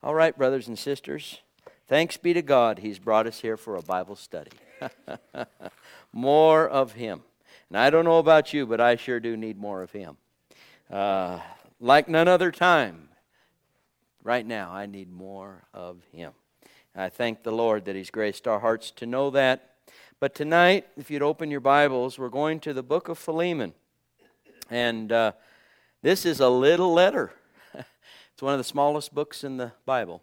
All right, brothers and sisters, thanks be to God He's brought us here for a Bible study. More of Him. And I don't know about you, but I sure do need more of Him. Like none other time, right now I need more of Him. And I thank the Lord that He's graced our hearts to know that. But tonight, if you'd open your Bibles, we're going to the book of Philemon. And this is a little letter. It's one of the smallest books in the Bible,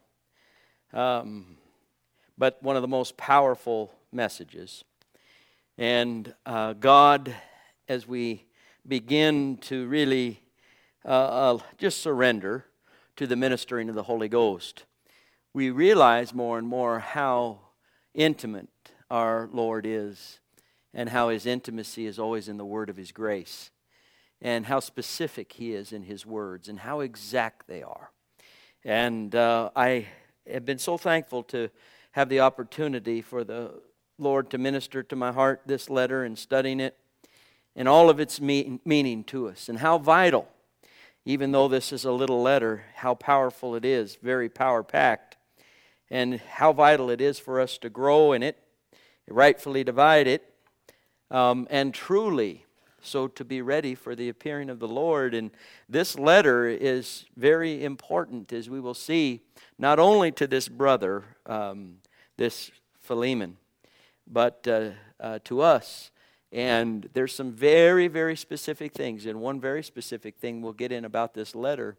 but one of the most powerful messages. And God, as we begin to really just surrender to the ministering of the Holy Ghost, we realize more and more how intimate our Lord is and how His intimacy is always in the word of His grace. And how specific He is in His words, and how exact they are. And I have been so thankful to have the opportunity for the Lord to minister to my heart this letter and studying it, and all of its meaning to us, and how vital, even though this is a little letter, how powerful it is, very power-packed, and how vital it is for us to grow in it, rightfully divide it, and truly so to be ready for the appearing of the Lord. And this letter is very important, as we will see, not only to this brother, this Philemon, but to us. And there's some very, very specific things. And one very specific thing we'll get in about this letter,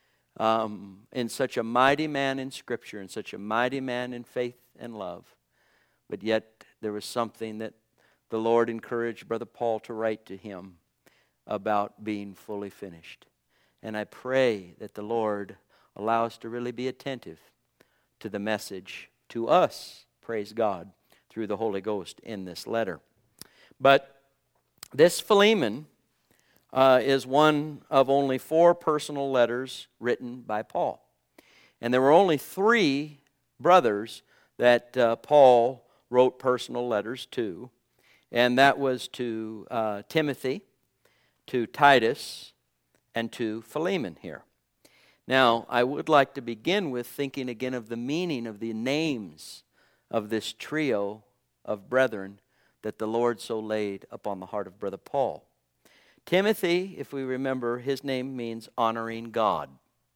in such a mighty man in Scripture, and such a mighty man in faith and love. But yet there was something that the Lord encouraged Brother Paul to write to him about being fully finished. And I pray that the Lord allow us to really be attentive to the message to us, praise God, through the Holy Ghost in this letter. But this Philemon is one of only 4 personal letters written by Paul. And there were only 3 brothers that Paul wrote personal letters to. And that was to Timothy, to Titus, and to Philemon here. Now, I would like to begin with thinking again of the meaning of the names of this trio of brethren that the Lord so laid upon the heart of Brother Paul. Timothy, if we remember, his name means honoring God.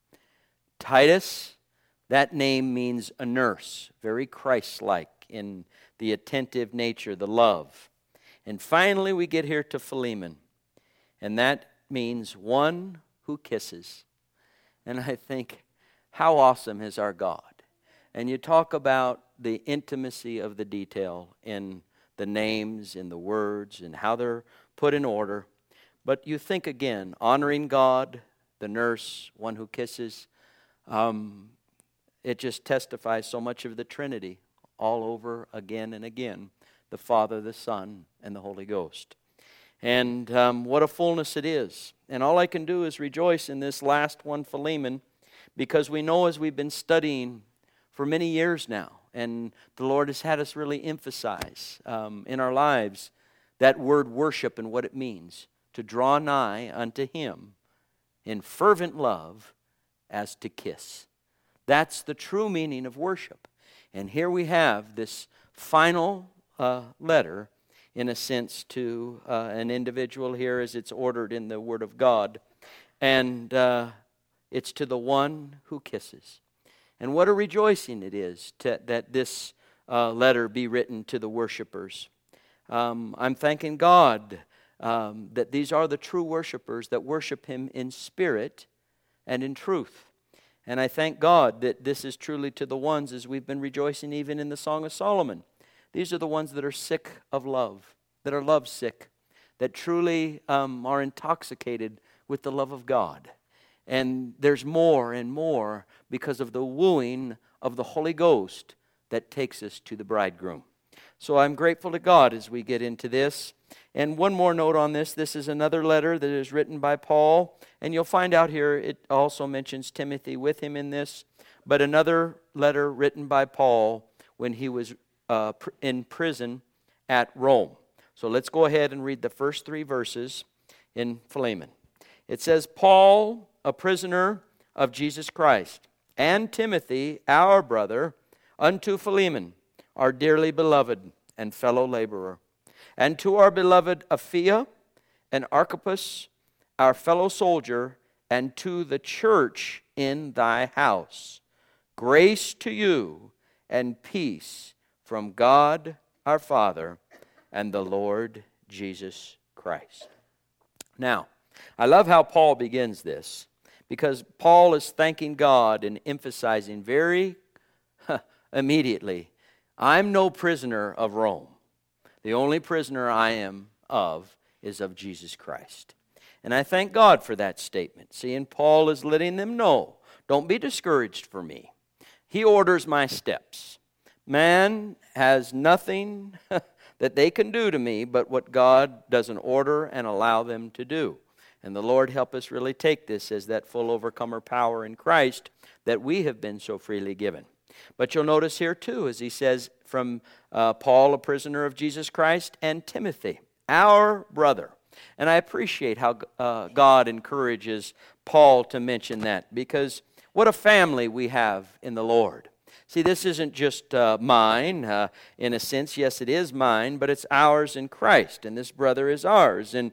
Titus, that name means a nurse, very Christ-like in the attentive nature, the love. And finally, we get here to Philemon, and that means one who kisses. And I think, how awesome is our God? And you talk about the intimacy of the detail in the names, in the words, and how they're put in order. But you think again, honoring God, the nurse, one who kisses, it just testifies so much of the Trinity all over again and again. The Father, the Son, and the Holy Ghost. And what a fullness it is. And all I can do is rejoice in this last one, Philemon, because we know as we've been studying for many years now, and the Lord has had us really emphasize in our lives that word worship and what it means, to draw nigh unto Him in fervent love as to kiss. That's the true meaning of worship. And here we have this final letter, in a sense, to an individual here as it's ordered in the Word of God. And it's to the one who kisses. And what a rejoicing it is that this letter be written to the worshipers. I'm thanking God that these are the true worshipers that worship Him in spirit and in truth. And I thank God that this is truly to the ones, as we've been rejoicing even in the Song of Solomon. These are the ones that are sick of love, that are lovesick, that truly are intoxicated with the love of God. And there's more and more because of the wooing of the Holy Ghost that takes us to the bridegroom. So I'm grateful to God as we get into this. And one more note on this. This is another letter that is written by Paul. And you'll find out here it also mentions Timothy with him in this. But another letter written by Paul when he was in prison at Rome. So let's go ahead and read the first 3 verses in Philemon. It says, Paul, a prisoner of Jesus Christ, and Timothy, our brother, unto Philemon, our dearly beloved and fellow laborer, and to our beloved Apphia and Archippus, our fellow soldier, and to the church in thy house. Grace to you and peace from God our Father and the Lord Jesus Christ. Now, I love how Paul begins this, because Paul is thanking God and emphasizing very immediately, I'm no prisoner of Rome. The only prisoner I am of is of Jesus Christ. And I thank God for that statement. See, and Paul is letting them know, don't be discouraged for me. He orders my steps. Man has nothing that they can do to me but what God doesn't order and allow them to do. And the Lord help us really take this as that full overcomer power in Christ that we have been so freely given. But you'll notice here too, as he says from Paul, a prisoner of Jesus Christ, and Timothy, our brother. And I appreciate how God encourages Paul to mention that, because what a family we have in the Lord. See, this isn't just mine, in a sense. Yes, it is mine, but it's ours in Christ, and this brother is ours. And,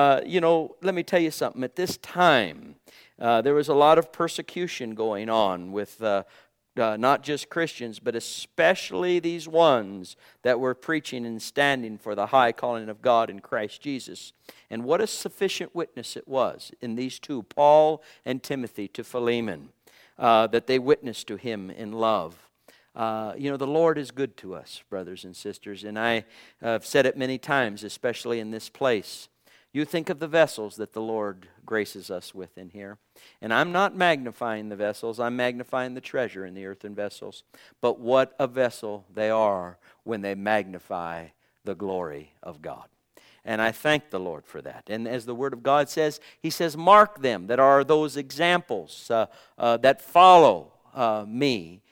let me tell you something. At this time, there was a lot of persecution going on with not just Christians, but especially these ones that were preaching and standing for the high calling of God in Christ Jesus. And what a sufficient witness it was in these two, Paul and Timothy, to Philemon, that they witnessed to him in love. The Lord is good to us, brothers and sisters, and I have said it many times, especially in this place. You think of the vessels that the Lord graces us with in here. And I'm not magnifying the vessels, I'm magnifying the treasure in the earthen vessels. But what a vessel they are when they magnify the glory of God. And I thank the Lord for that. And as the Word of God says, He says, mark them that are those examples that follow me,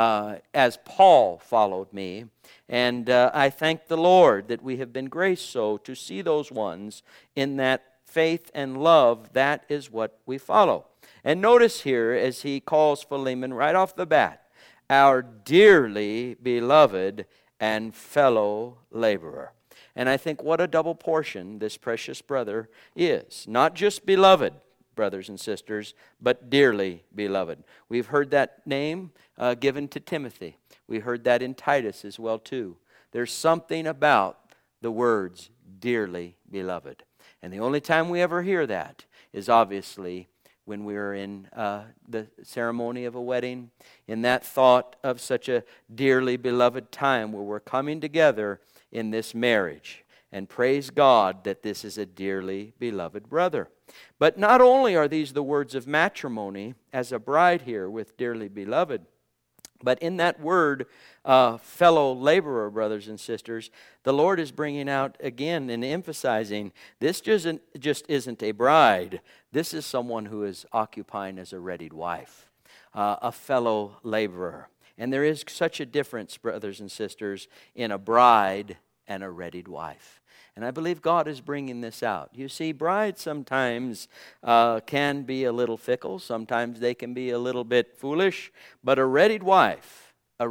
as Paul followed me. And I thank the Lord that we have been graced so to see those ones in that faith and love. That is what we follow. And notice here, as he calls Philemon right off the bat, our dearly beloved and fellow laborer. And I think what a double portion this precious brother is. Not just beloved, brothers and sisters, but dearly beloved. We've heard that name given to Timothy. We heard that in Titus as well too. There's something about the words dearly beloved. And the only time we ever hear that is obviously when we're in the ceremony of a wedding, in that thought of such a dearly beloved time where we're coming together in this marriage. And praise God that this is a dearly beloved brother. But not only are these the words of matrimony as a bride here with dearly beloved, but in that word, fellow laborer, brothers and sisters, the Lord is bringing out again and emphasizing this just isn't a bride. This is someone who is occupying as a readied wife, a fellow laborer. And there is such a difference, brothers and sisters, in a bride and a readied wife. And I believe God is bringing this out. You see, brides sometimes can be a little fickle. Sometimes they can be a little bit foolish. But a readied wife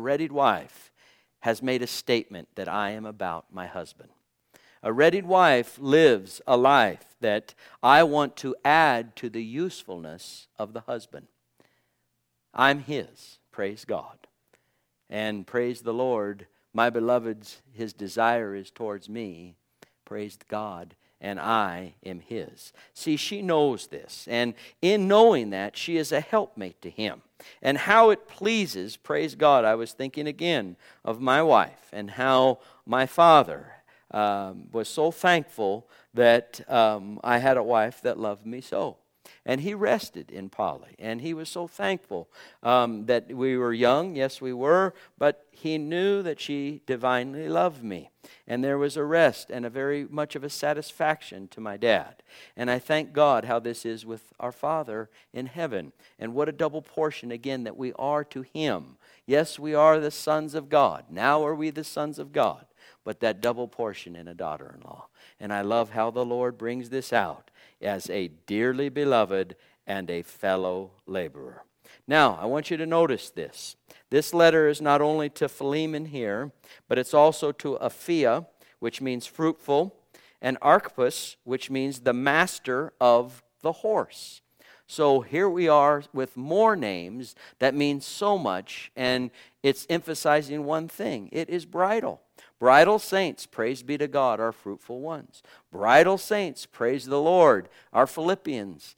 has made a statement that I am about my husband. A readied wife lives a life that I want to add to the usefulness of the husband. I'm his, praise God. And praise the Lord, my beloved's, his desire is towards me. Praise God, and I am his. See, she knows this, and in knowing that, she is a helpmate to him. And how it pleases, praise God, I was thinking again of my wife and how my father was so thankful that I had a wife that loved me so. And he rested in Polly, and he was so thankful that we were young. Yes, we were, but he knew that she divinely loved me. And there was a rest and a very much of a satisfaction to my dad. And I thank God how this is with our Father in heaven. And what a double portion, again, that we are to him. Yes, we are the sons of God. Now are we the sons of God. But that double portion in a daughter-in-law. And I love how the Lord brings this out as a dearly beloved and a fellow laborer. Now, I want you to notice this. This letter is not only to Philemon here, but it's also to Apphia, which means fruitful, and Archippus, which means the master of the horse. So here we are with more names that mean so much, and it's emphasizing one thing. It is bridal. Bridal saints, praise be to God, our fruitful ones. Bridal saints, praise the Lord, our Philippians.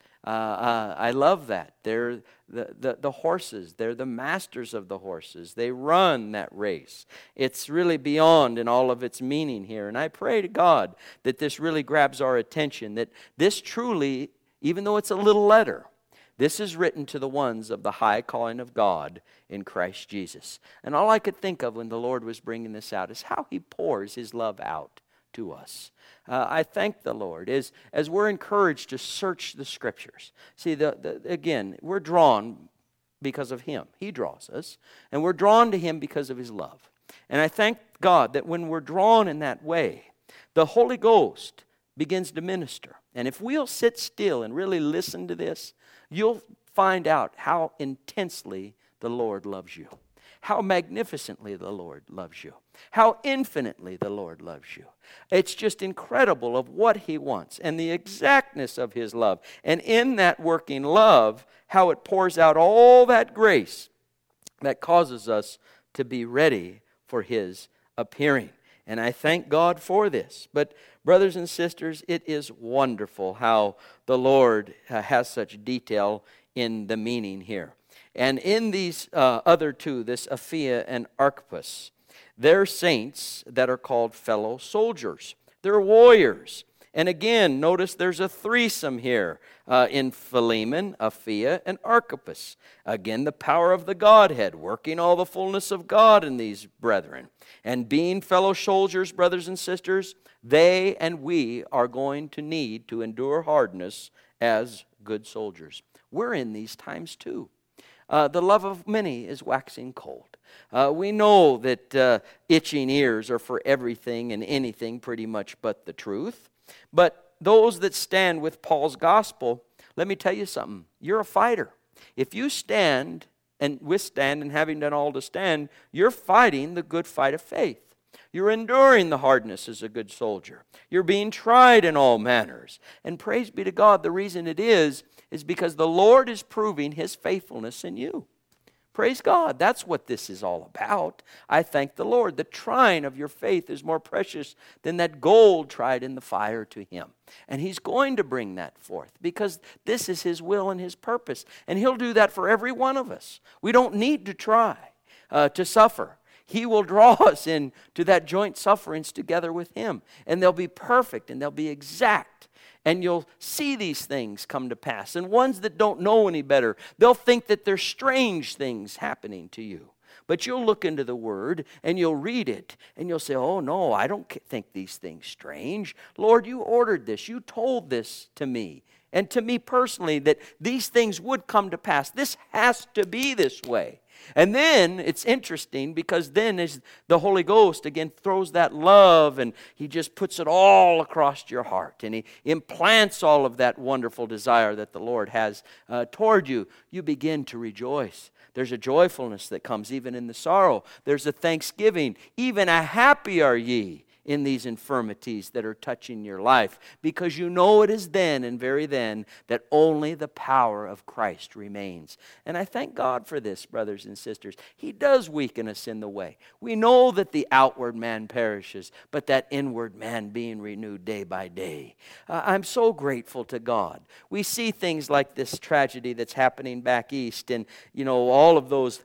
I love that. They're the horses. They're the masters of the horses. They run that race. It's really beyond in all of its meaning here. And I pray to God that this really grabs our attention, that this truly, even though it's a little letter, this is written to the ones of the high calling of God in Christ Jesus. And all I could think of when the Lord was bringing this out is how He pours His love out to us. I thank the Lord as we're encouraged to search the Scriptures. See, again, we're drawn because of Him. He draws us, and we're drawn to Him because of His love. And I thank God that when we're drawn in that way, the Holy Ghost begins to minister. And if we'll sit still and really listen to this, you'll find out how intensely the Lord loves you, how magnificently the Lord loves you, how infinitely the Lord loves you. It's just incredible of what He wants and the exactness of His love. And in that working love, how it pours out all that grace that causes us to be ready for His appearing. And I thank God for this. But brothers and sisters, it is wonderful how the Lord has such detail in the meaning here. And in these other two, this Apphia and Archippus, they're saints that are called fellow soldiers. They're warriors. And again, notice there's a threesome here in Philemon, Apphia, and Archippus. Again, the power of the Godhead, working all the fullness of God in these brethren. And being fellow soldiers, brothers and sisters, they and we are going to need to endure hardness as good soldiers. We're in these times too. The love of many is waxing cold. We know that itching ears are for everything and anything pretty much but the truth. But those that stand with Paul's gospel, let me tell you something. You're a fighter. If you stand and withstand, and having done all to stand, you're fighting the good fight of faith. You're enduring the hardness as a good soldier. You're being tried in all manners. And praise be to God, the reason it is because the Lord is proving His faithfulness in you. Praise God. That's what this is all about. I thank the Lord. The trying of your faith is more precious than that gold tried in the fire to Him. And He's going to bring that forth because this is His will and His purpose. And He'll do that for every one of us. We don't need to try to suffer. He will draw us into that joint sufferings together with Him. And they'll be perfect and they'll be exact. And you'll see these things come to pass. And ones that don't know any better, they'll think that there's strange things happening to you. But you'll look into the Word and you'll read it. And you'll say, oh no, I don't think these things strange. Lord, you ordered this. You told this to me. And to me personally, that these things would come to pass. This has to be this way. And then it's interesting because then as the Holy Ghost again throws that love and He just puts it all across your heart and He implants all of that wonderful desire that the Lord has toward you. You begin to rejoice. There's a joyfulness that comes even in the sorrow. There's a thanksgiving. Even a happy are ye in these infirmities that are touching your life, because you know it is then and very then that only the power of Christ remains. And I thank God for this, brothers and sisters. He does weaken us in the way. We know that the outward man perishes, but that inward man being renewed day by day. I'm so grateful to God. We see things like this tragedy that's happening back east, and all of those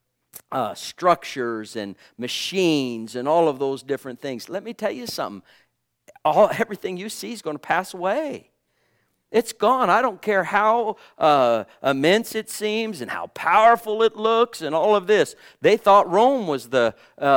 structures and machines and all of those different things. Let me tell you something. Everything you see is going to pass away. It's gone. I don't care how immense it seems and how powerful it looks and all of this. They thought Rome was the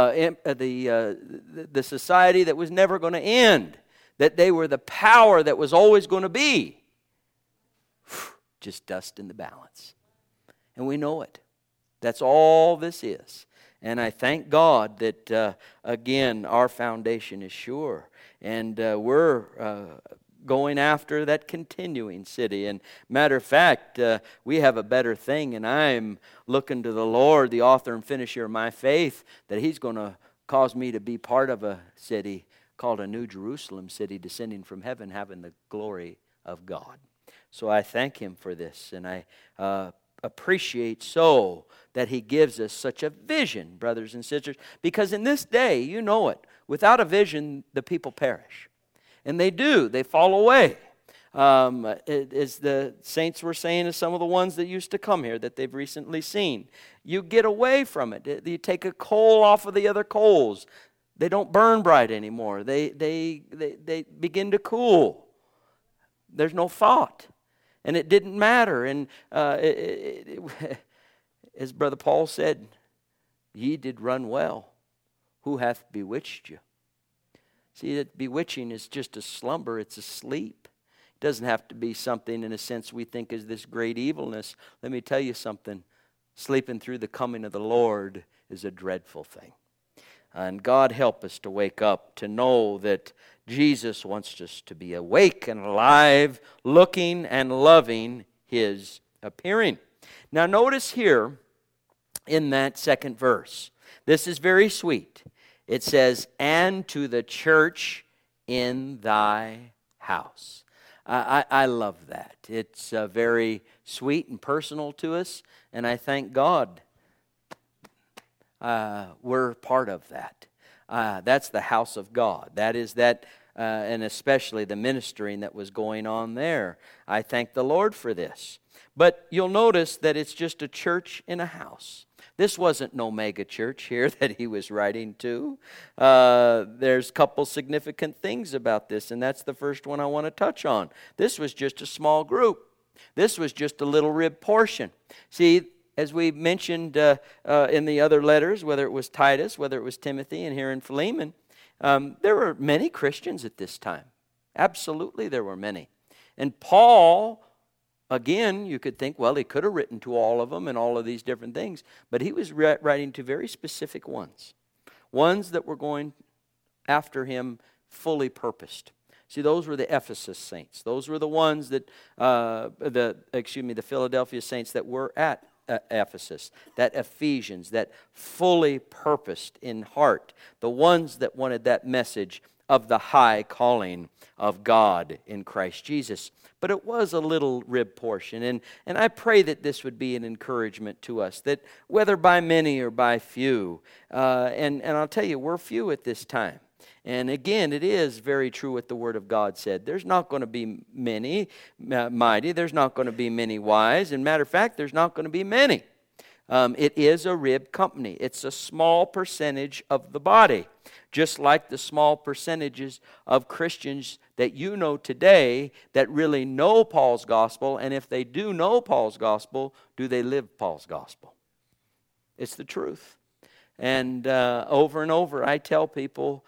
society that was never going to end, that they were the power that was always going to be. Just dust in the balance. And we know it. That's all this is. And I thank God that, again, our foundation is sure. And we're going after that continuing city. And matter of fact, we have a better thing, and I'm looking to the Lord, the author and finisher of my faith, that He's going to cause me to be part of a city called a New Jerusalem city, descending from heaven, having the glory of God. So I thank Him for this, and I appreciate so that He gives us such a vision, brothers and sisters, because in this day, you know it, without a vision, the people perish. And they do. They fall away. As the saints were saying to some of the ones that used to come here that they've recently seen, you get away from it. You take a coal off of the other coals. They don't burn bright anymore. They begin to cool. There's no thought. And it didn't matter. And as Brother Paul said, ye did run well. Who hath bewitched you? See, that bewitching is just a slumber. It's a sleep. It doesn't have to be something in a sense we think is this great evilness. Let me tell you something. Sleeping through the coming of the Lord is a dreadful thing. And God help us to wake up, to know that Jesus wants us to be awake and alive, looking and loving His appearing. Now notice here in that second verse, this is very sweet. It says, and to the church in thy house. I love that. It's very sweet and personal to us, and I thank God we're part of that. That's the house of God. That is that, and especially the ministering that was going on there. I thank the Lord for this. But you'll notice that it's just a church in a house. This wasn't no mega church here that he was writing to. There's a couple significant things about this, and that's the first one I want to touch on. This was just a small group. This was just a little rib portion. See, as we mentioned in the other letters, whether it was Titus, whether it was Timothy, and here in Philemon, there were many Christians at this time. Absolutely, there were many. And Paul, again, you could think, well, he could have written to all of them and all of these different things, but he was writing to very specific ones that were going after him fully purposed. See, those were the Ephesus saints. Those were the ones that, the Philadelphia saints that were at Ephesus, that Ephesians, that fully purposed in heart, the ones that wanted that message of the high calling of God in Christ Jesus. But it was a little rib portion, and I pray that this would be an encouragement to us, that whether by many or by few, and I'll tell you, we're few at this time. And again, it is very true what the Word of God said. There's not going to be many mighty. There's not going to be many wise. And matter of fact, there's not going to be many. It is a rib company. It's a small percentage of the body. Just like the small percentages of Christians that you know today that really know Paul's gospel. And if they do know Paul's gospel, do they live Paul's gospel? It's the truth. And over and over, I tell people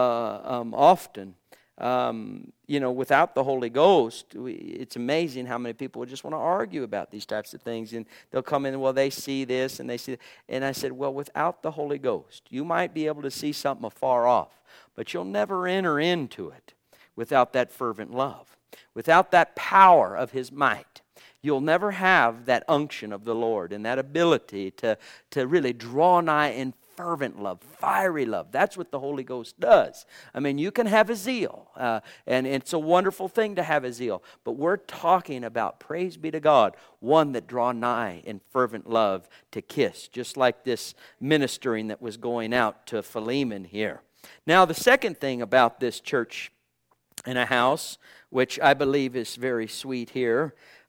often, without the Holy Ghost, it's amazing how many people just want to argue about these types of things. And they'll come in, well, they see this and they see that. And I said, well, without the Holy Ghost, you might be able to see something afar off, but you'll never enter into it without that fervent love, without that power of His might. You'll never have that unction of the Lord and that ability to really draw nigh in fervent love, fiery love. That's what the Holy Ghost does. I mean, you can have a zeal, and it's a wonderful thing to have a zeal, but we're talking about, praise be to God, one that draw nigh in fervent love to kiss, just like this ministering that was going out to Philemon here. Now, the second thing about this church in a house, which I believe is very sweet here,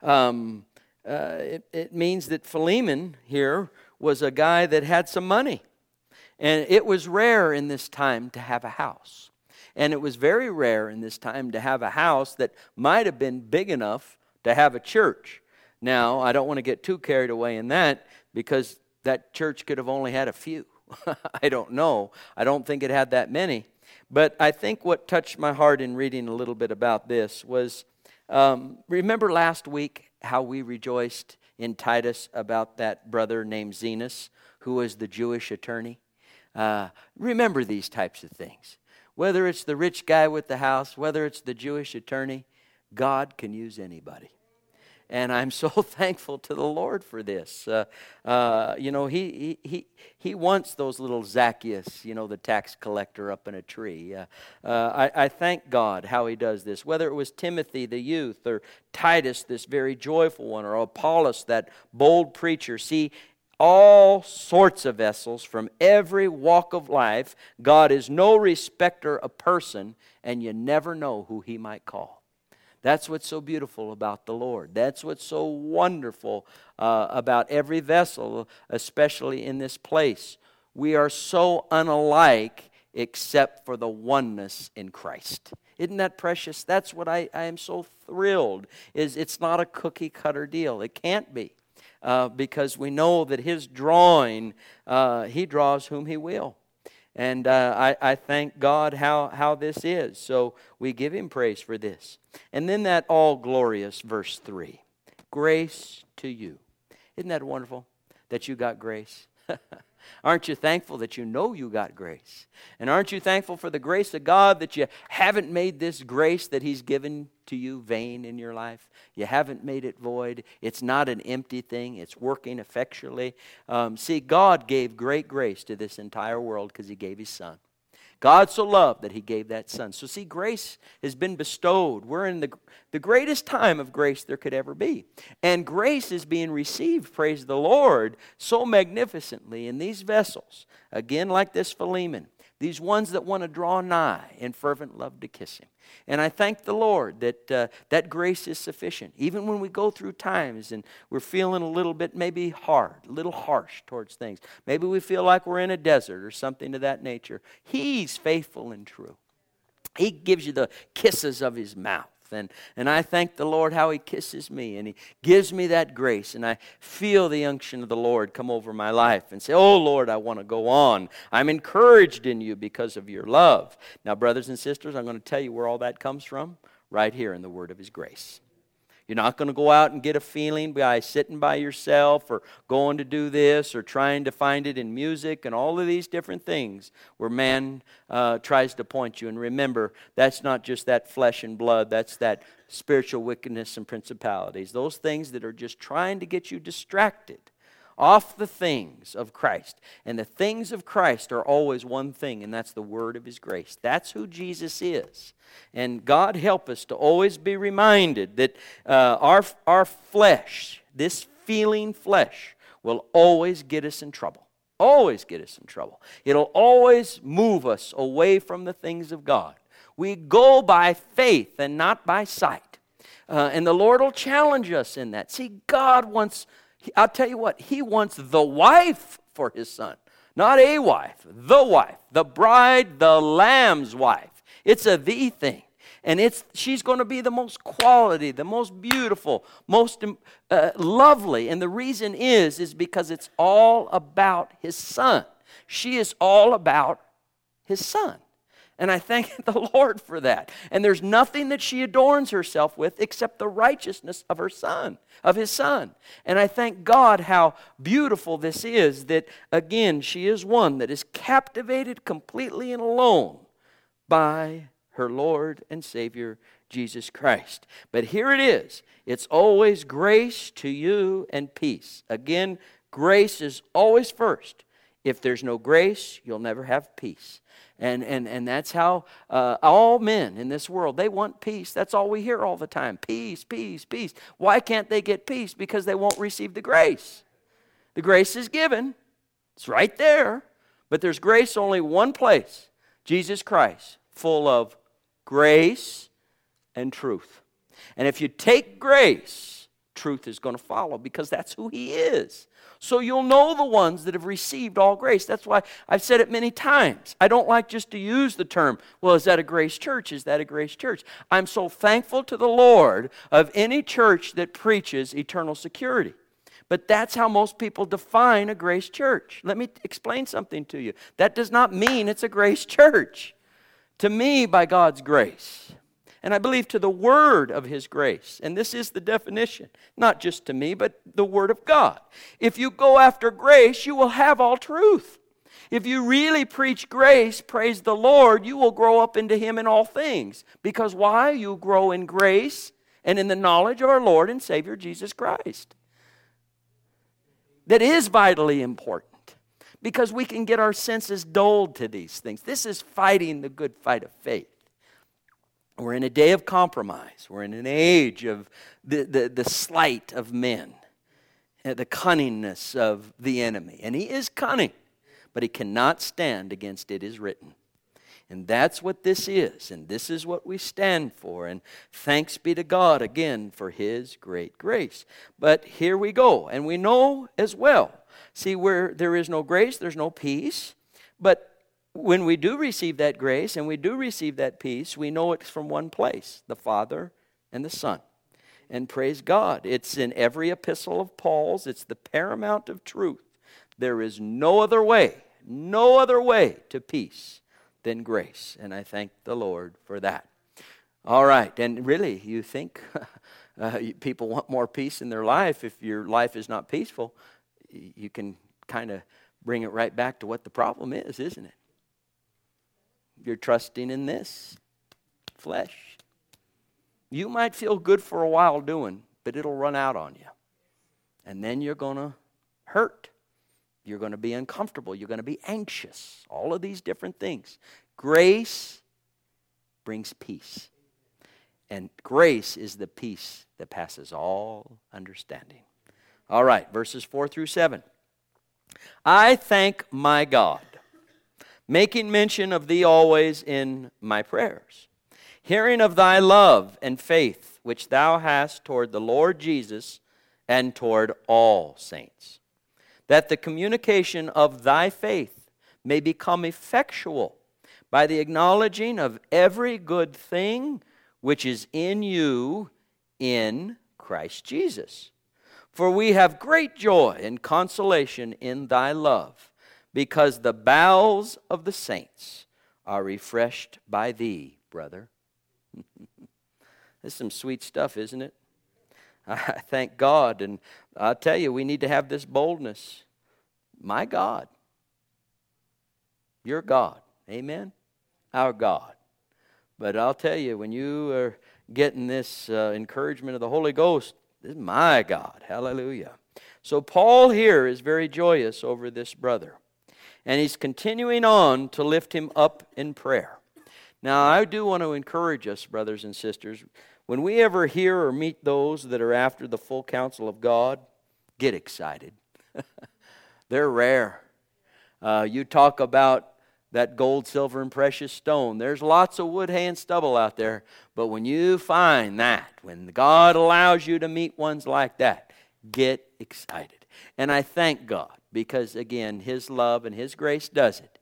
it means that Philemon here was a guy that had some money. And it was rare in this time to have a house. And it was very rare in this time to have a house that might have been big enough to have a church. Now, I don't want to get too carried away in that, because that church could have only had a few. I don't know. I don't think it had that many. But I think what touched my heart in reading a little bit about this was, remember last week how we rejoiced in Titus about that brother named Zenas, who was the Jewish attorney? Remember these types of things. Whether it's the rich guy with the house, whether it's the Jewish attorney, God can use anybody. And I'm so thankful to the Lord for this. He wants those little Zacchaeus, the tax collector up in a tree. I thank God how He does this. Whether it was Timothy, the youth, or Titus, this very joyful one, or Apollos, that bold preacher. See, all sorts of vessels from every walk of life. God is no respecter of person, and you never know who He might call. That's what's so beautiful about the Lord. That's what's so wonderful about every vessel, especially in this place. We are so unalike except for the oneness in Christ. Isn't that precious? That's what I am so thrilled. It's not a cookie cutter deal. It can't be. Because we know that His drawing, He draws whom He will. And I thank God how this is. So we give Him praise for this. And then that all glorious verse 3. Grace to you. Isn't that wonderful that you got grace? Aren't you thankful that you know you got grace? And aren't you thankful for the grace of God that you haven't made this grace that He's given to you vain in your life? You haven't made it void. It's not an empty thing. It's working effectually. See, God gave great grace to this entire world because He gave His Son. God so loved that He gave that Son. So see, grace has been bestowed. We're in the greatest time of grace there could ever be. And grace is being received, praise the Lord, so magnificently in these vessels. Again, like this Philemon. These ones that want to draw nigh in fervent love to kiss Him. And I thank the Lord that that grace is sufficient. Even when we go through times and we're feeling a little bit maybe hard, a little harsh towards things. Maybe we feel like we're in a desert or something of that nature. He's faithful and true. He gives you the kisses of His mouth. And I thank the Lord how He kisses me, and He gives me that grace, and I feel the unction of the Lord come over my life and say, oh Lord, I want to go on. I'm encouraged in You because of Your love. Now, brothers and sisters, I'm going to tell you where all that comes from, right here in the word of His grace. You're not going to go out and get a feeling by sitting by yourself or going to do this or trying to find it in music and all of these different things where man tries to point you. And remember, that's not just that flesh and blood. That's that spiritual wickedness and principalities. Those things that are just trying to get you distracted off the things of Christ. And the things of Christ are always one thing, and that's the word of His grace. That's who Jesus is. And God help us to always be reminded that our flesh, this feeling flesh, will always get us in trouble. Always get us in trouble. It'll always move us away from the things of God. We go by faith and not by sight. And the Lord will challenge us in that. See, God wants, I'll tell you what, He wants the wife for His Son. Not a wife, the bride, the Lamb's wife. It's a the thing. And she's going to be the most quality, the most beautiful, most lovely. And the reason is because it's all about His Son. She is all about His Son. And I thank the Lord for that. And there's nothing that she adorns herself with except the righteousness of her Son, of His Son. And I thank God how beautiful this is, that again, she is one that is captivated completely and alone by her Lord and Savior, Jesus Christ. But here it is. It's always grace to you and peace. Again, grace is always first. If there's no grace, you'll never have peace. And that's how all men in this world, they want peace. That's all we hear all the time. Peace, peace, peace. Why can't they get peace? Because they won't receive the grace. The grace is given. It's right there. But there's grace only one place. Jesus Christ, full of grace and truth. And if you take grace, truth is going to follow because that's who He is. So you'll know the ones that have received all grace. That's why I've said it many times. I don't like just to use the term, well, is that a grace church? Is that a grace church? I'm so thankful to the Lord of any church that preaches eternal security. But that's how most people define a grace church. Let me explain something to you. That does not mean it's a grace church. To me, by God's grace. And I believe to the word of His grace. And this is the definition. Not just to me, but the word of God. If you go after grace, you will have all truth. If you really preach grace, praise the Lord, you will grow up into Him in all things. Because why? You grow in grace and in the knowledge of our Lord and Savior Jesus Christ. That is vitally important, because we can get our senses dulled to these things. This is fighting the good fight of faith. We're in a day of compromise. We're in an age of the sleight of men, the cunningness of the enemy. And he is cunning, but he cannot stand against it is written. And that's what this is, and this is what we stand for. And thanks be to God again for His great grace. But here we go, and we know as well. See, where there is no grace, there's no peace. But when we do receive that grace and we do receive that peace, we know it's from one place, the Father and the Son. And praise God, it's in every epistle of Paul's. It's the paramount of truth. There is no other way to peace than grace. And I thank the Lord for that. All right, and really, you think people want more peace in their life. If your life is not peaceful, you can kind of bring it right back to what the problem is, isn't it? You're trusting in this flesh. You might feel good for a while doing, but it'll run out on you. And then you're going to hurt. You're going to be uncomfortable. You're going to be anxious. All of these different things. Grace brings peace. And grace is the peace that passes all understanding. All right, verses 4 through 7. I thank my God, making mention of thee always in my prayers, hearing of thy love and faith, which thou hast toward the Lord Jesus and toward all saints, that the communication of thy faith may become effectual by the acknowledging of every good thing which is in you in Christ Jesus. For we have great joy and consolation in thy love, because the bowels of the saints are refreshed by thee, brother. This is some sweet stuff, isn't it? I thank God, and I'll tell you, we need to have this boldness. My God, your God, amen? Our God. But I'll tell you, when you are getting this encouragement of the Holy Ghost, this is my God, hallelujah. So Paul here is very joyous over this brother, and he's continuing on to lift him up in prayer. Now, I do want to encourage us, brothers and sisters, when we ever hear or meet those that are after the full counsel of God, get excited. They're rare. You talk about that gold, silver, and precious stone. There's lots of wood, hay, and stubble out there. But when you find that, when God allows you to meet ones like that, get excited. And I thank God because, again, His love and His grace does it.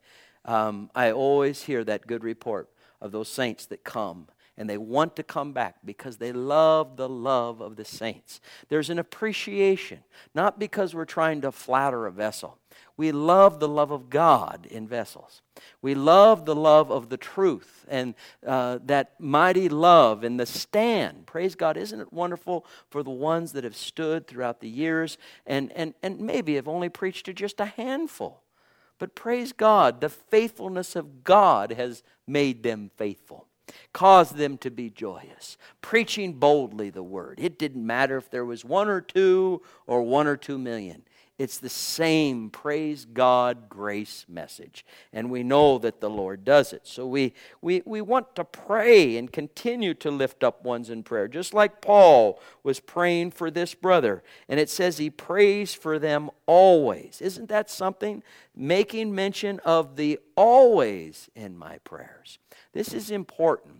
I always hear that good report of those saints that come, and they want to come back because they love the love of the saints. There's an appreciation, not because we're trying to flatter a vessel. We love the love of God in vessels. We love the love of the truth and that mighty love and the stand. Praise God. Isn't it wonderful for the ones that have stood throughout the years and maybe have only preached to just a handful. But praise God, the faithfulness of God has made them faithful. Caused them to be joyous, preaching boldly the word. It didn't matter if there was 1 or 2 or 1 or 2 million. It's the same, praise God, grace message. And we know that the Lord does it. So we want to pray and continue to lift up ones in prayer. Just like Paul was praying for this brother. And it says he prays for them always. Isn't that something? Making mention of the always in my prayers. This is important.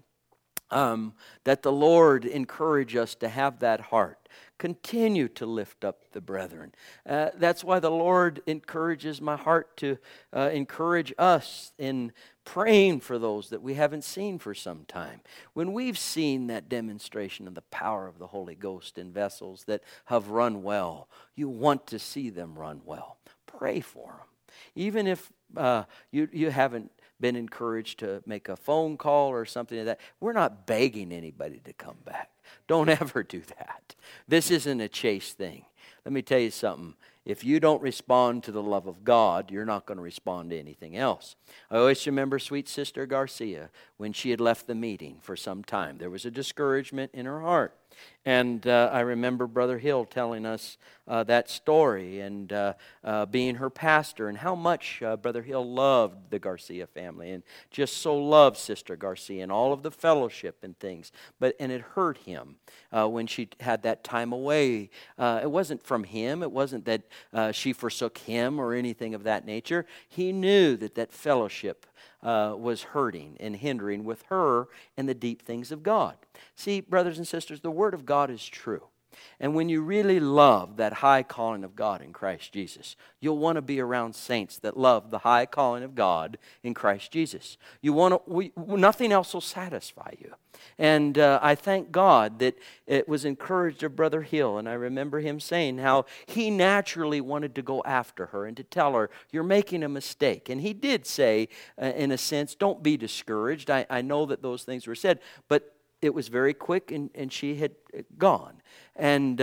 That the Lord encourage us to have that heart. Continue to lift up the brethren. That's why the Lord encourages my heart to encourage us in praying for those that we haven't seen for some time. When we've seen that demonstration of the power of the Holy Ghost in vessels that have run well, you want to see them run well. Pray for them. Even if you haven't been encouraged to make a phone call or something like that, we're not begging anybody to come back. Don't ever do that. This isn't a chase thing. Let me tell you something. If you don't respond to the love of God, you're not going to respond to anything else. I always remember sweet Sister Garcia when she had left the meeting for some time. There was a discouragement in her heart. And I remember Brother Hill telling us that story and being her pastor and how much Brother Hill loved the Garcia family and just so loved Sister Garcia and all of the fellowship and things. And it hurt him when she had that time away. It wasn't from him. It wasn't that she forsook him or anything of that nature. He knew that fellowship was hurting and hindering with her and the deep things of God. See, brothers and sisters, the Word of God is true. And when you really love that high calling of God in Christ Jesus, you'll want to be around saints that love the high calling of God in Christ Jesus. Nothing else will satisfy you. And I thank God that it was encouraged of Brother Hill, and I remember him saying how he naturally wanted to go after her and to tell her, you're making a mistake. And he did say, in a sense, don't be discouraged. I know that those things were said, but it was very quick, and she had gone. And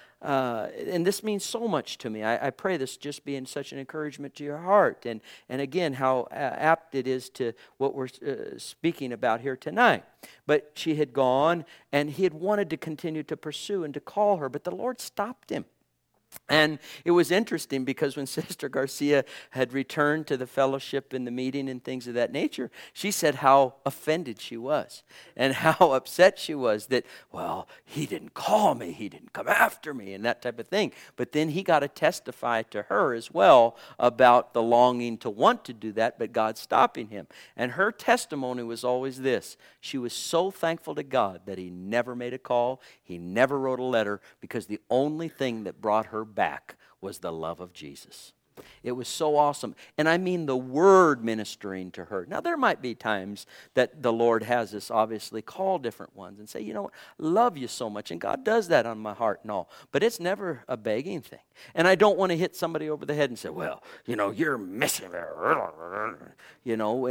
this means so much to me. I pray this just be in such an encouragement to your heart. And again, how apt it is to what we're speaking about here tonight. But she had gone, and he had wanted to continue to pursue and to call her, but the Lord stopped him. And it was interesting because when Sister Garcia had returned to the fellowship and the meeting and things of that nature, she said how offended she was and how upset she was that, well, he didn't call me, he didn't come after me and that type of thing. But then he got to testify to her as well about the longing to want to do that, but God stopping him. And her testimony was always this: she was so thankful to God that he never made a call, he never wrote a letter, because the only thing that brought her back was the love of Jesus. It was so awesome. And I mean the Word ministering to her. Now there might be times that the Lord has us obviously call different ones and say, you know what, love you so much. And God does that on my heart and all. But it's never a begging thing. And I don't want to hit somebody over the head and say, well, you know, you're missing it. You know,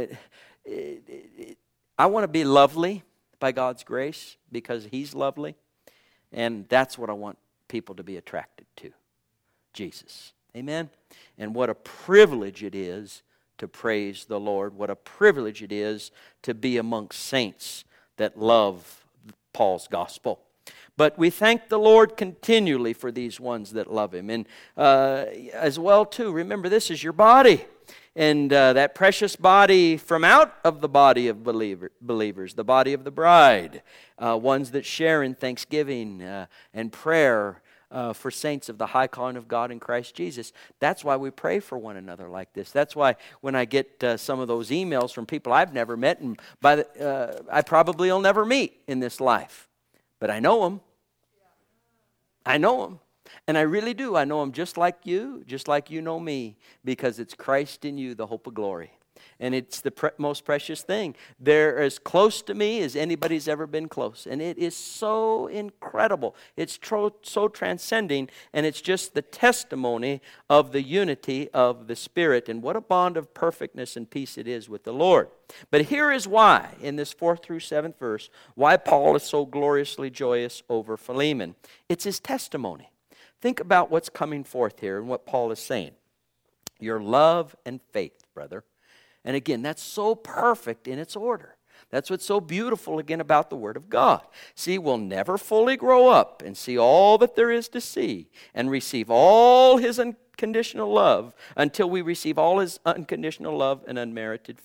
I want to be lovely by God's grace because He's lovely. And that's what I want people to be attracted to. Jesus. Amen? And what a privilege it is to praise the Lord. What a privilege it is to be amongst saints that love Paul's gospel. But we thank the Lord continually for these ones that love Him. And as well, too, remember this is your body. And that precious body from out of the body of believers, the body of the bride, ones that share in thanksgiving and prayer for saints of the high calling of God in Christ Jesus. That's why we pray for one another like this. That's why when I get some of those emails from people I've never met, and I probably will never meet in this life, but I know them. I know them. And I really do. I know them just like you know me, because it's Christ in you, the hope of glory. And it's the most precious thing. They're as close to me as anybody's ever been close. And it is so incredible. It's so transcending. And it's just the testimony of the unity of the Spirit. And what a bond of perfectness and peace it is with the Lord. But here is why, in this 4th through 7th verse, why Paul is so gloriously joyous over Philemon. It's his testimony. Think about what's coming forth here and what Paul is saying. Your love and faith, brother. And again, that's so perfect in its order. That's what's so beautiful, again, about the Word of God. See, we'll never fully grow up and see all that there is to see and receive all His unconditional love until we receive all His unconditional love and unmerited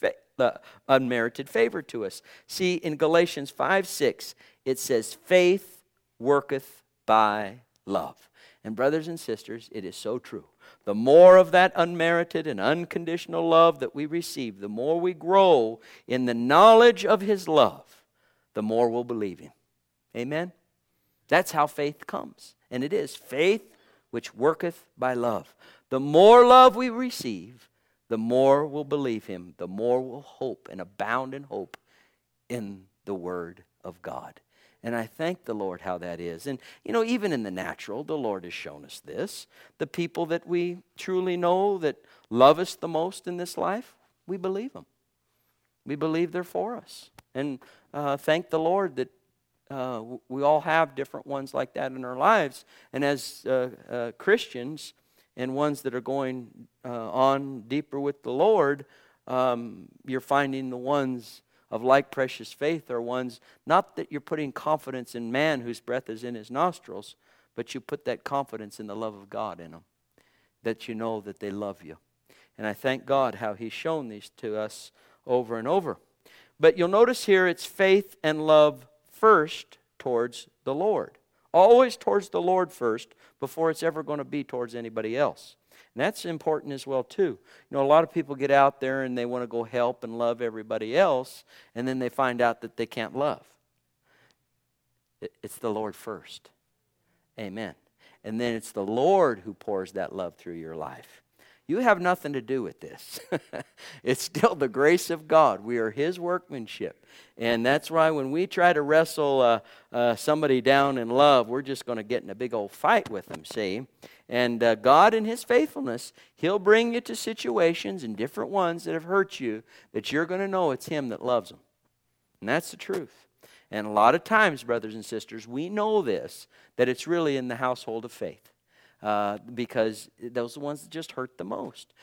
favor to us. See, in Galatians 5:6, it says, faith worketh by love. And brothers and sisters, it is so true. The more of that unmerited and unconditional love that we receive, the more we grow in the knowledge of His love, the more we'll believe Him. Amen? That's how faith comes. And it is faith which worketh by love. The more love we receive, the more we'll believe Him, the more we'll hope and abound in hope in the Word of God. And I thank the Lord how that is. And, you know, even in the natural, the Lord has shown us this. The people that we truly know that love us the most in this life, we believe them. We believe they're for us. And thank the Lord that we all have different ones like that in our lives. And as Christians and ones that are going on deeper with the Lord, you're finding the ones of like precious faith are ones, not that you're putting confidence in man whose breath is in his nostrils, but you put that confidence in the love of God in them, that you know that they love you. And I thank God how He's shown these to us over and over. But you'll notice here it's faith and love first towards the Lord. Always towards the Lord first before it's ever going to be towards anybody else. And that's important as well too. You know, a lot of people get out there and they want to go help and love everybody else, and then they find out that they can't love. It's the Lord first. Amen. And then it's the Lord who pours that love through your life. You have nothing to do with this. It's still the grace of God. We are His workmanship. And that's why when we try to wrestle somebody down in love, we're just going to get in a big old fight with them, see? And God in His faithfulness, He'll bring you to situations and different ones that have hurt you that you're going to know it's Him that loves them. And that's the truth. And a lot of times, brothers and sisters, we know this, that it's really in the household of faith. Because those are the ones that just hurt the most.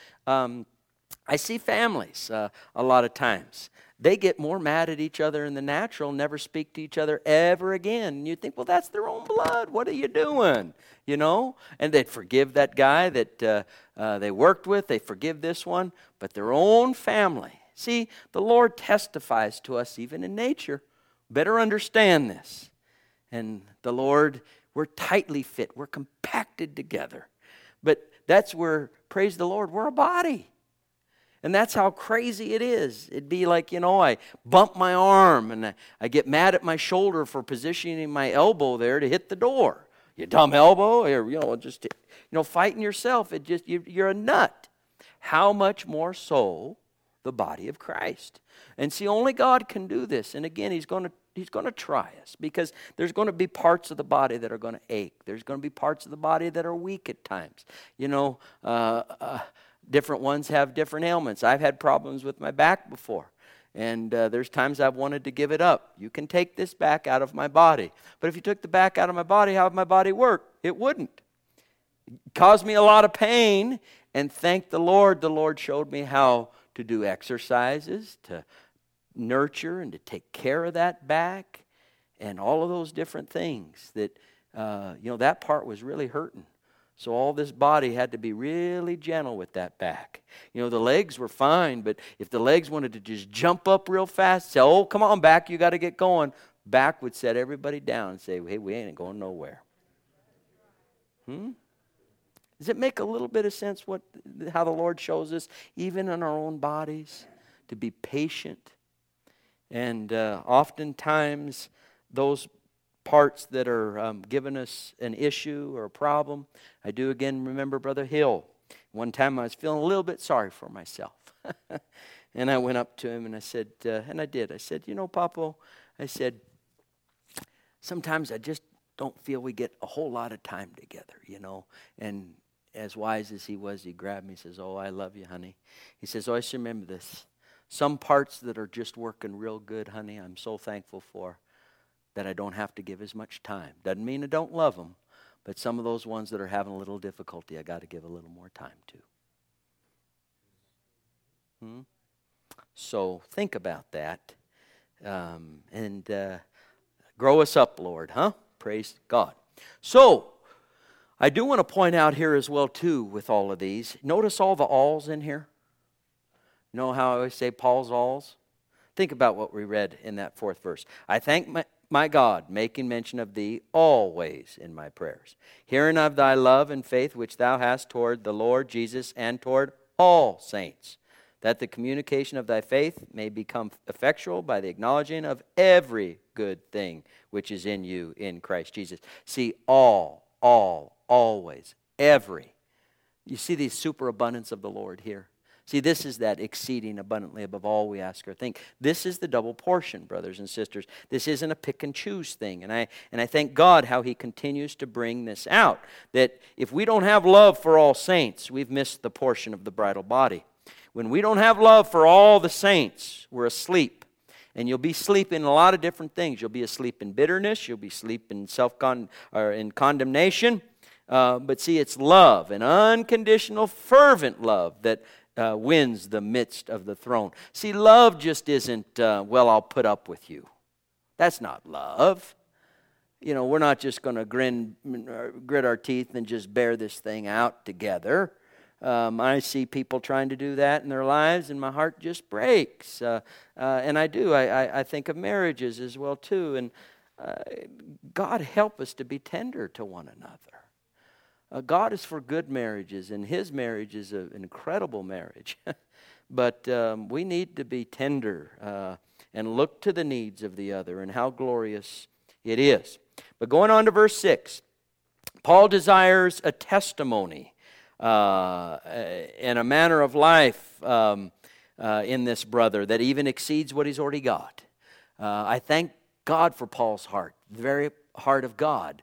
I see families a lot of times. They get more mad at each other in the natural, never speak to each other ever again. And you think, well, that's their own blood. What are you doing? You know? And they'd forgive that guy that they worked with. They forgive this one. But their own family. See, the Lord testifies to us even in nature. Better understand this. And the Lord, we're tightly fit. We're compacted together. But that's where, praise the Lord, we're a body. And that's how crazy it is. It'd be like, you know, I bump my arm and I get mad at my shoulder for positioning my elbow there to hit the door. You dumb elbow, or, you know, just, you know, fighting yourself. It just, you're a nut. How much more so the body of Christ? And see, only God can do this. And again, He's going to try us, because there's going to be parts of the body that are going to ache. There's going to be parts of the body that are weak at times. You know, different ones have different ailments. I've had problems with my back before. And there's times I've wanted to give it up. You can take this back out of my body. But if you took the back out of my body, how would my body work? It wouldn't. It caused me a lot of pain. And thank the Lord showed me how to do exercises, to nurture and to take care of that back, and all of those different things that, you know, that part was really hurting. So all this body had to be really gentle with that back. You know, the legs were fine, but if the legs wanted to just jump up real fast, say, oh, come on, back, you got to get going, back would set everybody down and say, hey, we ain't going nowhere. Does it make a little bit of sense how the Lord shows us, even in our own bodies, to be patient? And oftentimes, those parts that are giving us an issue or a problem, I do again remember Brother Hill. One time I was feeling a little bit sorry for myself. And I went up to him and I said, I said, you know, Papo, I said, sometimes I just don't feel we get a whole lot of time together, you know. And as wise as he was, he grabbed me and says, oh, I love you, honey. He says, always remember this. Some parts that are just working real good, honey, I'm so thankful for that I don't have to give as much time. Doesn't mean I don't love them, but some of those ones that are having a little difficulty, I got to give a little more time to. So think about that. And grow us up, Lord, huh? Praise God. So, I do want to point out here as well, too, with all of these. Notice all the alls in here. You know how I always say Paul's alls? Think about what we read in that 4th verse. I thank my God, making mention of thee always in my prayers, hearing of thy love and faith which thou hast toward the Lord Jesus and toward all saints, that the communication of thy faith may become effectual by the acknowledging of every good thing which is in you in Christ Jesus. See, all, always, every. You see the superabundance of the Lord here. See, this is that exceeding abundantly above all we ask or think. This is the double portion, brothers and sisters. This isn't a pick and choose thing. And I thank God how He continues to bring this out. That if we don't have love for all saints, we've missed the portion of the bridal body. When we don't have love for all the saints, we're asleep. And you'll be asleep in a lot of different things. You'll be asleep in bitterness. You'll be asleep in in condemnation. But see, it's love, an unconditional, fervent love that wins the midst of the throne. See, love just isn't, well, I'll put up with you. That's not love. You know, we're not just going to grit our teeth and just bear this thing out together. I see people trying to do that in their lives, and my heart just breaks. And I do. I think of marriages as well, too. And God help us to be tender to one another. God is for good marriages, and His marriage is an incredible marriage. But we need to be tender and look to the needs of the other and how glorious it is. But going on to verse 6, Paul desires a testimony and a manner of life in this brother that even exceeds what he's already got. I thank God for Paul's heart, the very heart of God.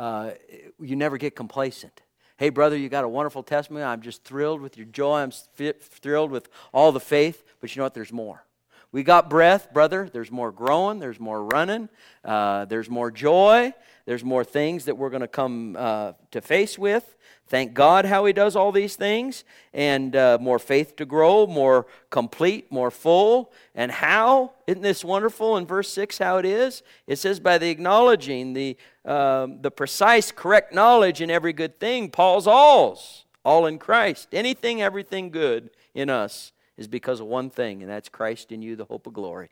You never get complacent. Hey, brother, you got a wonderful testimony. I'm just thrilled with your joy. I'm thrilled with all the faith. But you know what? There's more. We got breath, brother. There's more growing. There's more running. There's more joy. There's more things that we're going to come to face with. Thank God how He does all these things. And more faith to grow, more complete, more full. And how? Isn't this wonderful in verse 6 how it is? It says by the acknowledging the precise, correct knowledge in every good thing. Paul's all in Christ. Anything, everything good in us is because of one thing, and that's Christ in you, the hope of glory.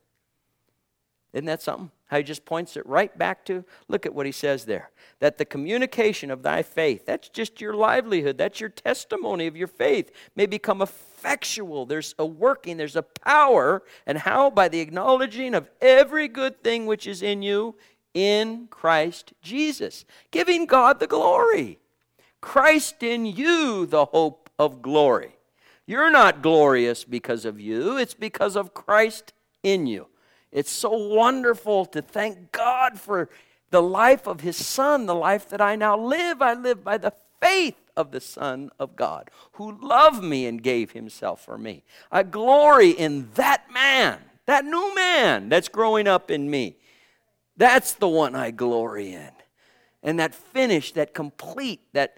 Isn't that something? How he just points it right back to, look at what he says there. That the communication of thy faith, that's just your livelihood, that's your testimony of your faith, may become effectual. There's a working, there's a power. And how? By the acknowledging of every good thing which is in you in Christ Jesus. Giving God the glory. Christ in you, the hope of glory. You're not glorious because of you. It's because of Christ in you. It's so wonderful to thank God for the life of His Son, the life that I now live. I live by the faith of the Son of God, who loved me and gave Himself for me. I glory in that man, that new man that's growing up in me. That's the one I glory in. And that finished, that complete, that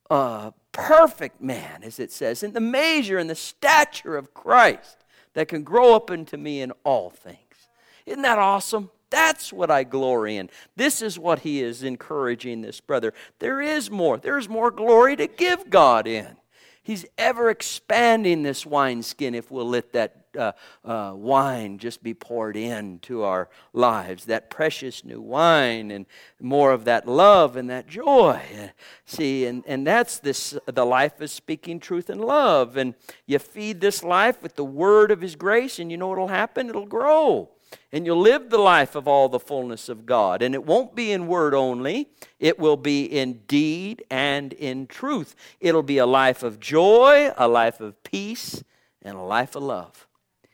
perfect man, as it says, in the measure and the stature of Christ that can grow up into me in all things. Isn't that awesome? That's what I glory in. This is what he is encouraging this brother. There is more. There's more glory to give God in. He's ever expanding this wineskin if we'll let that wine just be poured into our lives. That precious new wine and more of that love and that joy. See, and that's this, the life is speaking truth and love. And you feed this life with the word of His grace, and you know what'll happen? It'll grow. And you'll live the life of all the fullness of God. And it won't be in word only. It will be in deed and in truth. It'll be a life of joy, a life of peace, and a life of love.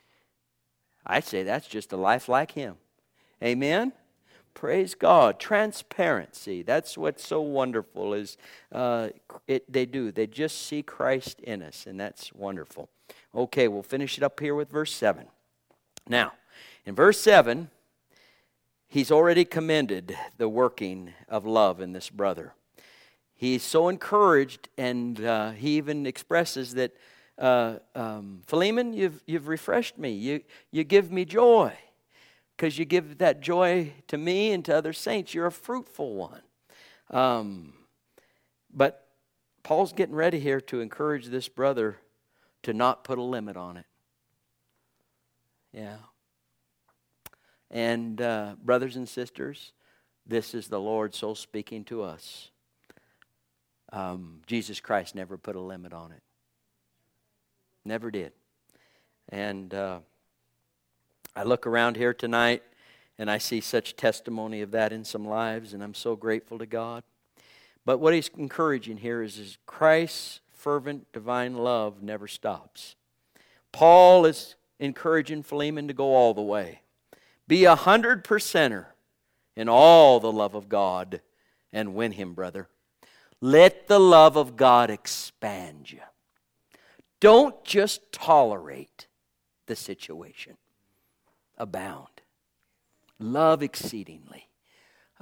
I'd say that's just a life like Him. Amen? Praise God. Transparency. That's what's so wonderful is they do. They just see Christ in us, and that's wonderful. Okay, we'll finish it up here with verse 7. Now, in verse 7, he's already commended the working of love in this brother. He's so encouraged, and he even expresses that, Philemon, you've refreshed me. You give me joy, because you give that joy to me and to other saints. You're a fruitful one. But Paul's getting ready here to encourage this brother to not put a limit on it. Yeah. And brothers and sisters, this is the Lord so speaking to us. Jesus Christ never put a limit on it. Never did. And I look around here tonight and I see such testimony of that in some lives, and I'm so grateful to God. But what he's encouraging here is Christ's fervent divine love never stops. Paul is encouraging Philemon to go all the way. Be 100%er in all the love of God and win him, brother. Let the love of God expand you. Don't just tolerate the situation. Abound. Love exceedingly.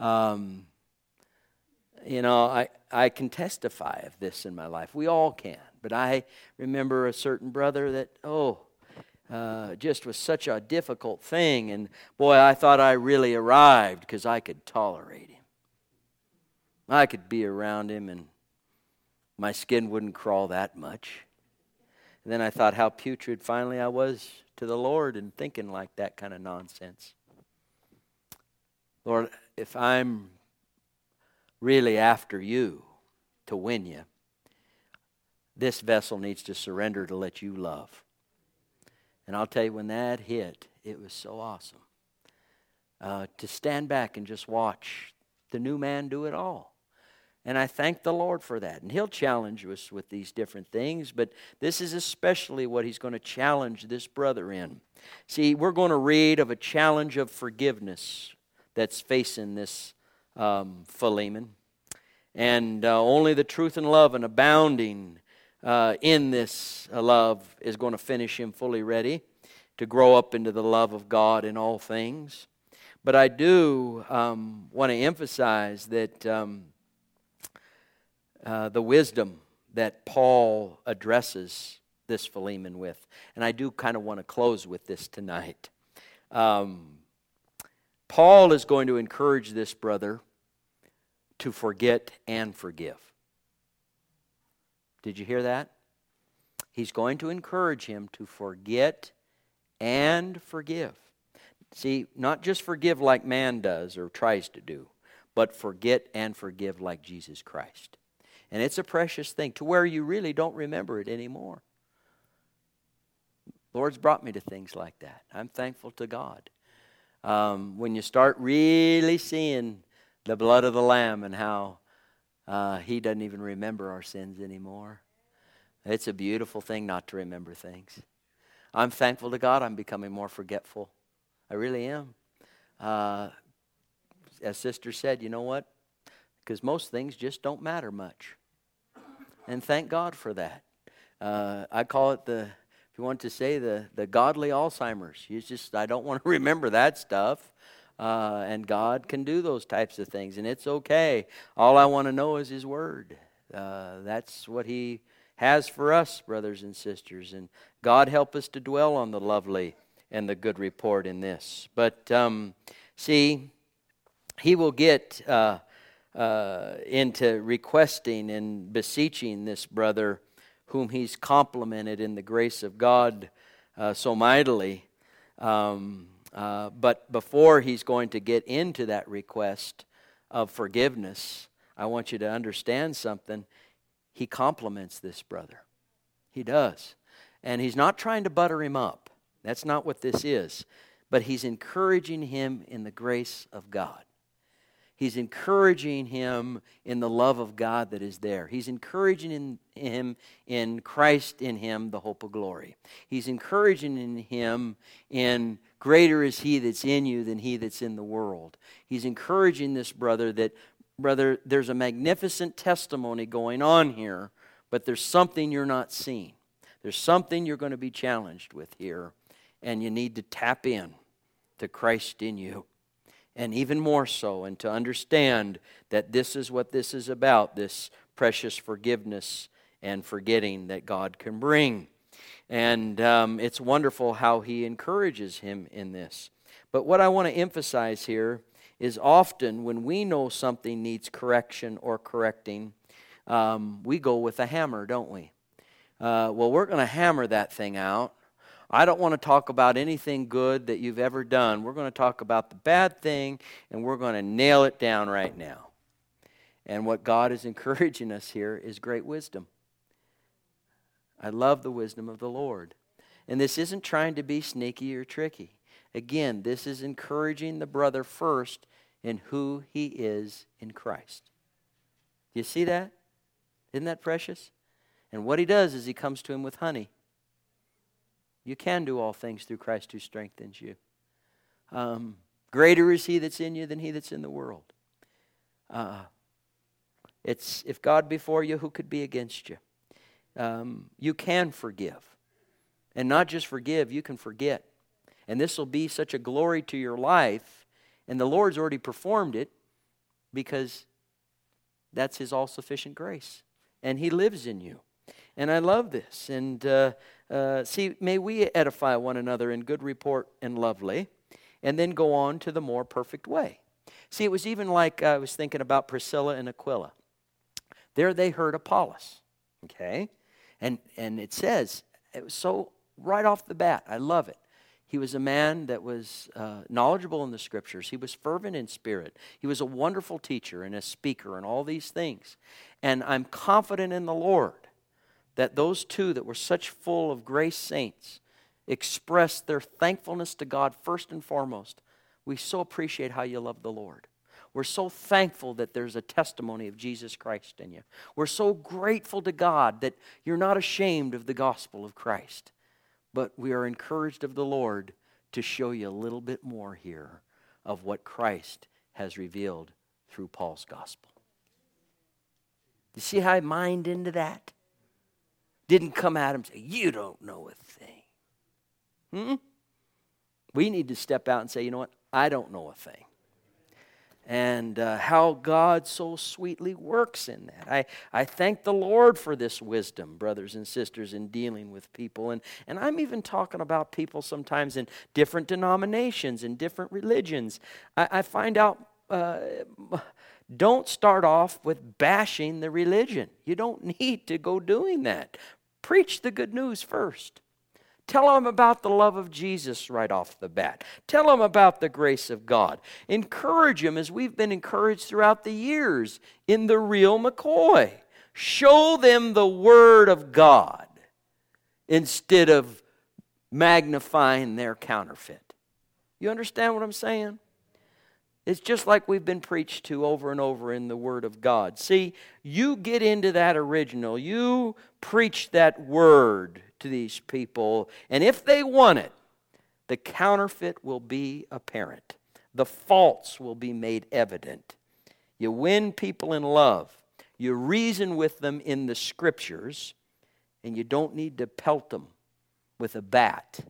You know, I can testify of this in my life. We all can. But I remember a certain brother that, just was such a difficult thing. And boy, I thought I really arrived because I could tolerate him. I could be around him and my skin wouldn't crawl that much. And then I thought how putrid finally I was to the Lord and thinking like that kind of nonsense. Lord, if I'm really after you to win you, this vessel needs to surrender to let you love. And I'll tell you, when that hit, it was so awesome. To stand back and just watch the new man do it all. And I thank the Lord for that. And He'll challenge us with these different things, but this is especially what He's going to challenge this brother in. See, we're going to read of a challenge of forgiveness that's facing this Philemon. And only the truth and love and abounding in this love is going to finish him fully ready to grow up into the love of God in all things. But I do want to emphasize that the wisdom that Paul addresses this Philemon with. And I do kind of want to close with this tonight. Paul is going to encourage this brother to forget and forgive. Did you hear that? He's going to encourage him to forget and forgive. See, not just forgive like man does or tries to do, but forget and forgive like Jesus Christ. And it's a precious thing to where you really don't remember it anymore. Lord's brought me to things like that. I'm thankful to God. When you start really seeing the blood of the Lamb and how He doesn't even remember our sins anymore. It's a beautiful thing not to remember things. I'm thankful to God I'm becoming more forgetful. I really am. As Sister said, you know what? Because most things just don't matter much. And thank God for that. I call it if you want to say, the godly Alzheimer's. I don't want to remember that stuff. And God can do those types of things, and it's okay. All I want to know is His Word. That's what He has for us, brothers and sisters. And God help us to dwell on the lovely and the good report in this. But see, he will get into requesting and beseeching this brother whom he's complimented in the grace of God so mightily. But before he's going to get into that request of forgiveness, I want you to understand something. He compliments this brother. He does. And he's not trying to butter him up. That's not what this is. But he's encouraging him in the grace of God. He's encouraging him in the love of God that is there. He's encouraging him in Christ in him, the hope of glory. He's encouraging him in greater is He that's in you than he that's in the world. He's encouraging this brother that, brother, there's a magnificent testimony going on here, but there's something you're not seeing. There's something you're going to be challenged with here, and you need to tap in to Christ in you. And even more so, and to understand that this is what this is about, this precious forgiveness and forgetting that God can bring. And it's wonderful how He encourages him in this. But what I want to emphasize here is often when we know something needs correction or correcting, we go with a hammer, don't we? Well, we're going to hammer that thing out. I don't want to talk about anything good that you've ever done. We're going to talk about the bad thing, and we're going to nail it down right now. And what God is encouraging us here is great wisdom. I love the wisdom of the Lord. And this isn't trying to be sneaky or tricky. Again, this is encouraging the brother first in who he is in Christ. Do you see that? Isn't that precious? And what he does is he comes to him with honey. You can do all things through Christ who strengthens you. Greater is He that's in you than he that's in the world. It's if God be for you, who could be against you? You can forgive. And not just forgive, you can forget. And this will be such a glory to your life. And the Lord's already performed it because that's His all-sufficient grace. And He lives in you. And I love this. And see, may we edify one another in good report and lovely, and then go on to the more perfect way. See, it was even like I was thinking about Priscilla and Aquila. There they heard Apollos, okay? And it says, it was so right off the bat, I love it. He was a man that was knowledgeable in the Scriptures. He was fervent in spirit. He was a wonderful teacher and a speaker and all these things. And I'm confident in the Lord that those two that were such full of grace saints expressed their thankfulness to God first and foremost. We so appreciate how you love the Lord. We're so thankful that there's a testimony of Jesus Christ in you. We're so grateful to God that you're not ashamed of the gospel of Christ. But we are encouraged of the Lord to show you a little bit more here of what Christ has revealed through Paul's gospel. You see how I mined into that? Didn't come at him and say, you don't know a thing. We need to step out and say, you know what? I don't know a thing. And how God so sweetly works in that. I thank the Lord for this wisdom, brothers and sisters, in dealing with people. And I'm even talking about people sometimes in different denominations, in different religions. I find out, don't start off with bashing the religion. You don't need to go doing that. Preach the good news first. Tell them about the love of Jesus right off the bat. Tell them about the grace of God. Encourage them as we've been encouraged throughout the years in the real McCoy. Show them the Word of God instead of magnifying their counterfeit. You understand what I'm saying? It's just like we've been preached to over and over in the Word of God. See, you get into that original. You preach that Word to these people, and if they want it, the counterfeit will be apparent. The false will be made evident. You win people in love. You reason with them in the Scriptures, and you don't need to pelt them with a bat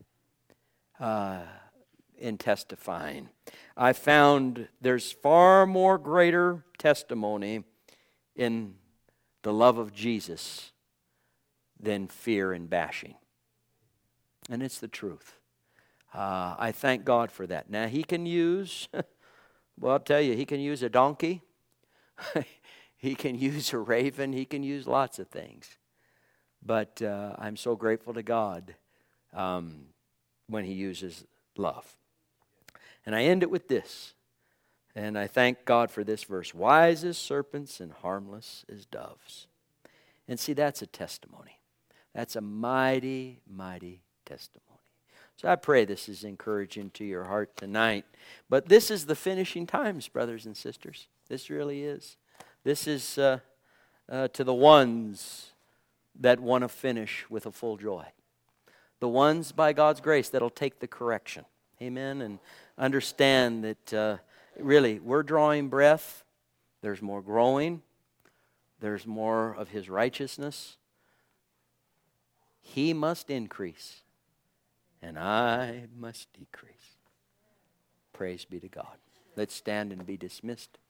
in testifying. I found there's far more greater testimony in the love of Jesus than fear and bashing. And it's the truth. I thank God for that. Now, He can use, well, I'll tell you, He can use a donkey. He can use a raven. He can use lots of things. But I'm so grateful to God when He uses love. And I end it with this. And I thank God for this verse. Wise as serpents and harmless as doves. And see, that's a testimony. That's a mighty, mighty testimony. So I pray this is encouraging to your heart tonight. But this is the finishing times, brothers and sisters. This really is. This is to the ones that want to finish with a full joy. The ones, by God's grace, that'll take the correction. Amen. And understand that really we're drawing breath. There's more growing. There's more of His righteousness. He must increase, and I must decrease. Praise be to God. Let's stand and be dismissed.